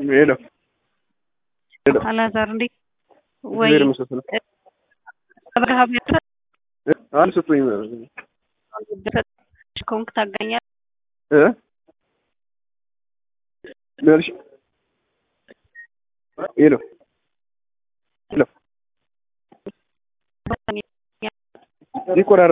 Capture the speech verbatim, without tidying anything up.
ሄሎ ሄሎ አላዛር እንዴ ወይ ዘር መስጠት ነው አብርሃም ያተ አልሰጡኝ ኮንክ ታገኛለህ እ ለርሽ ሄሎ ሄሎ ይቆራረጥ